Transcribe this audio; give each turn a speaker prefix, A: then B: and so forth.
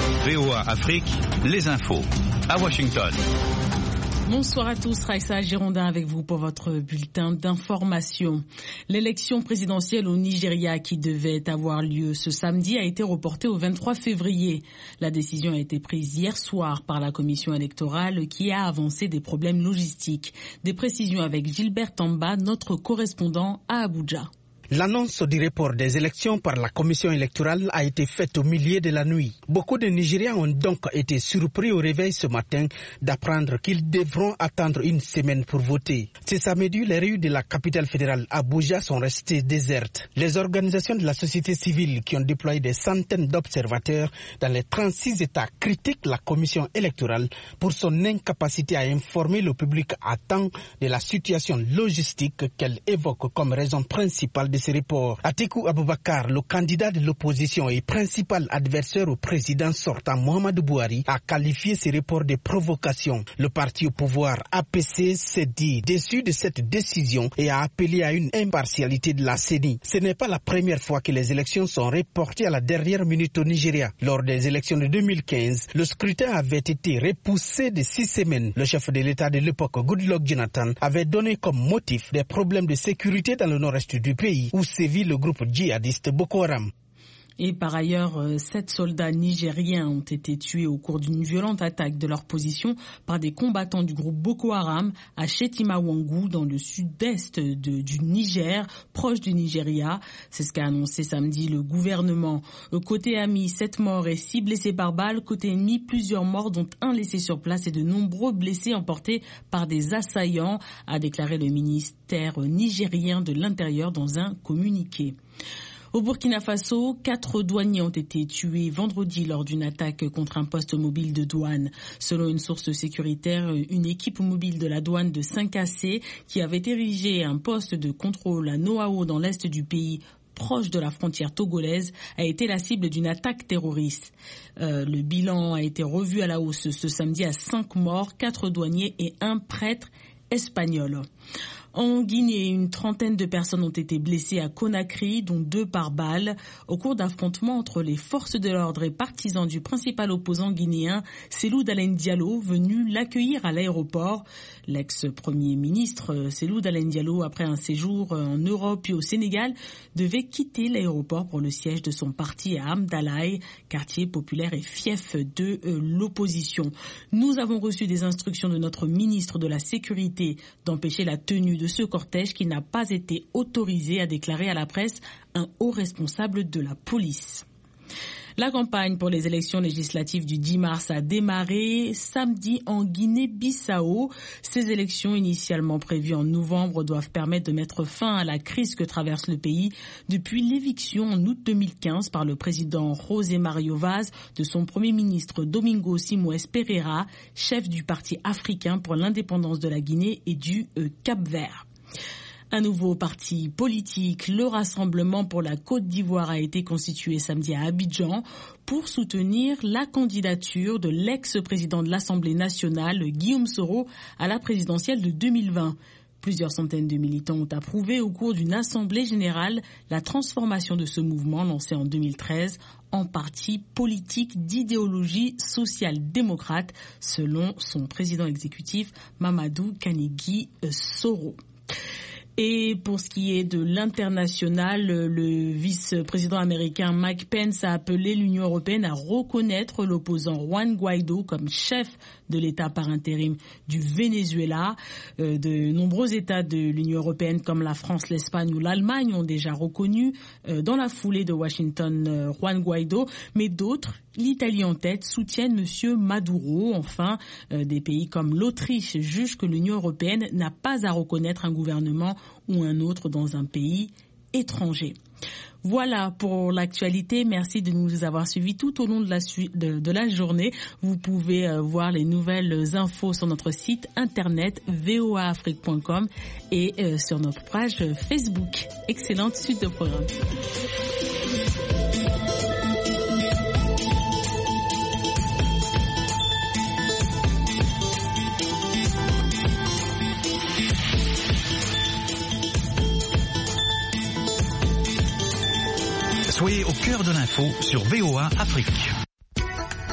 A: VOA Afrique, les infos. À Washington.
B: Bonsoir à tous, Raissa Girondin avec vous pour votre bulletin d'information. L'élection présidentielle au Nigeria qui devait avoir lieu ce samedi a été reportée au 23 février. La décision a été prise hier soir par la commission électorale qui a avancé des problèmes logistiques. Des précisions avec Gilbert Tamba, notre correspondant à Abuja.
C: L'annonce du report des élections par la commission électorale a été faite au milieu de la nuit. Beaucoup de Nigériens ont donc été surpris au réveil ce matin d'apprendre qu'ils devront attendre une semaine pour voter. Ce samedi, les rues de la capitale fédérale Abuja sont restées désertes. Les organisations de la société civile qui ont déployé des centaines d'observateurs dans les 36 États critiquent la commission électorale pour son incapacité à informer le public à temps de la situation logistique qu'elle évoque comme raison principale de ce report. Atiku Abubakar, le candidat de l'opposition et principal adversaire au président sortant Muhammadu Buhari, a qualifié ce report de provocation. Le parti au pouvoir APC s'est dit déçu de cette décision et a appelé à une impartialité de la CENI. Ce n'est pas la première fois que les élections sont reportées à la dernière minute au Nigeria. Lors des élections de 2015, le scrutin avait été repoussé de 6 semaines. Le chef de l'État de l'époque, Goodluck Jonathan, avait donné comme motif des problèmes de sécurité dans le nord-est du pays, où sévit le groupe djihadiste Boko Haram.
B: Et par ailleurs, 7 soldats nigériens ont été tués au cours d'une violente attaque de leur position par des combattants du groupe Boko Haram à Chetimawangu, dans le sud-est du Niger, proche du Nigeria. C'est ce qu'a annoncé samedi le gouvernement. Côté ami, 7 morts et 6 blessés par balle. Côté ennemi, plusieurs morts, dont un laissé sur place et de nombreux blessés emportés par des assaillants, a déclaré le ministère nigérien de l'Intérieur dans un communiqué. Au Burkina Faso, 4 douaniers ont été tués vendredi lors d'une attaque contre un poste mobile de douane. Selon une source sécuritaire, une équipe mobile de la douane de 5AC qui avait érigé un poste de contrôle à Noao dans l'est du pays, proche de la frontière togolaise, a été la cible d'une attaque terroriste. Le bilan a été revu à la hausse ce samedi à 5 morts, 4 douaniers et 1 prêtre espagnol. En Guinée, une trentaine de personnes ont été blessées à Conakry, dont 2 par balle, au cours d'affrontements entre les forces de l'ordre et partisans du principal opposant guinéen, Cellou Dalein Diallo, venu l'accueillir à l'aéroport. L'ex-premier ministre Cellou Dalein Diallo, après un séjour en Europe puis au Sénégal, devait quitter l'aéroport pour le siège de son parti à Amdalaï, quartier populaire et fief de l'opposition. Nous avons reçu des instructions de notre ministre de la Sécurité d'empêcher la tenue de ce cortège qui n'a pas été autorisé, a déclaré à la presse un haut responsable de la police. La campagne pour les élections législatives du 10 mars a démarré samedi en Guinée-Bissau. Ces élections initialement prévues en novembre doivent permettre de mettre fin à la crise que traverse le pays depuis l'éviction en août 2015 par le président José Mario Vaz de son premier ministre Domingo Simoes Pereira, chef du Parti africain pour l'indépendance de la Guinée et du Cap-Vert. Un nouveau parti politique, le Rassemblement pour la Côte d'Ivoire, a été constitué samedi à Abidjan pour soutenir la candidature de l'ex-président de l'Assemblée nationale, Guillaume Soro, à la présidentielle de 2020. Plusieurs centaines de militants ont approuvé au cours d'une assemblée générale la transformation de ce mouvement lancé en 2013 en parti politique d'idéologie social-démocrate, selon son président exécutif Mamadou Kanigui Soro. Et pour ce qui est de l'international, le vice-président américain Mike Pence a appelé l'Union européenne à reconnaître l'opposant Juan Guaidó comme chef de l'État par intérim du Venezuela. De nombreux États de l'Union européenne comme la France, l'Espagne ou l'Allemagne ont déjà reconnu dans la foulée de Washington Juan Guaidó, mais d'autres, l'Italie en tête, soutiennent M. Maduro. Enfin, des pays comme l'Autriche jugent que l'Union européenne n'a pas à reconnaître un gouvernement ou un autre dans un pays étranger. Voilà pour l'actualité. Merci de nous avoir suivis tout au long de la journée. Vous pouvez voir les nouvelles infos sur notre site internet voaafrique.com et sur notre page Facebook. Excellente suite de programme.
A: Soyez au cœur de l'info sur VOA Afrique.